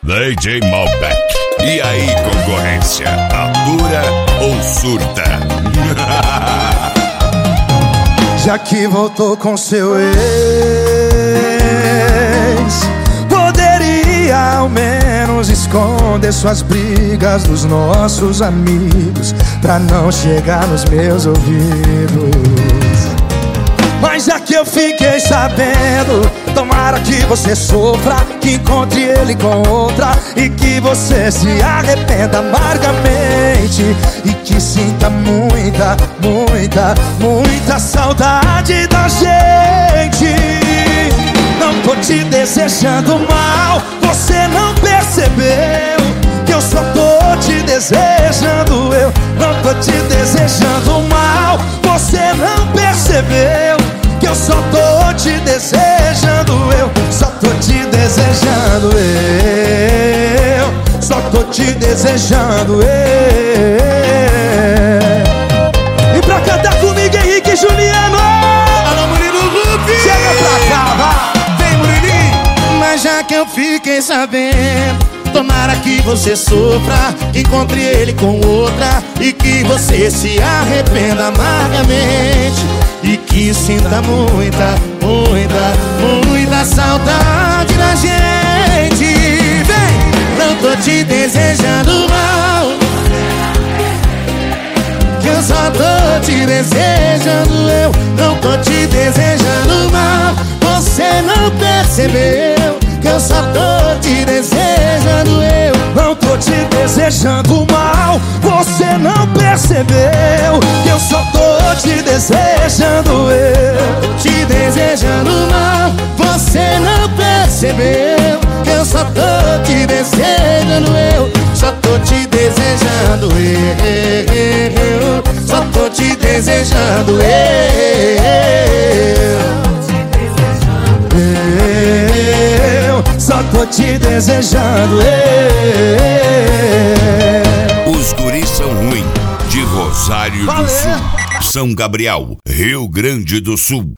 DJ Malbec. E aí, concorrência, atura ou surta? Já que voltou com seu ex, poderia ao menos esconder suas brigas dos nossos amigos, pra não chegar nos meus ouvidos. Mas já que eu fiquei sabendo, tomara que você sofra, que encontre ele com outra e que você se arrependa amargamente e que sinta muita, muita, muita saudade da gente. Não tô te desejando mal, você não percebeu que eu só tô te desejando. Eu não tô te desejando mal, você não percebeu que eu só tô te desejando. Eu só tô te desejando. Eu só tô te desejando. E pra cantar comigo, Henrique e Juliano. Alô, Murilo Rufi. Chega pra cá, vá. Vem, Murilinho. Mas já que eu fiquei sabendo, tomara que você sofra, que encontre ele com outra e que você se arrependa amargamente e que sinta muita, muita, muita saudade da gente. Vem, não tô te desejando mal, que eu só tô te desejando. Eu não tô te desejando mal, você não percebeu que eu só tô te desejando. Eu não tô te desejando mal, você não percebeu que eu só tô te desejando. Eu te desejando mal, você não percebeu que eu só tô te desejando. Eu só tô te desejando. Eu só tô te desejando. Só tô te desejando. Os guris são ruins, de Rosário do Sul, São Gabriel, Rio Grande do Sul.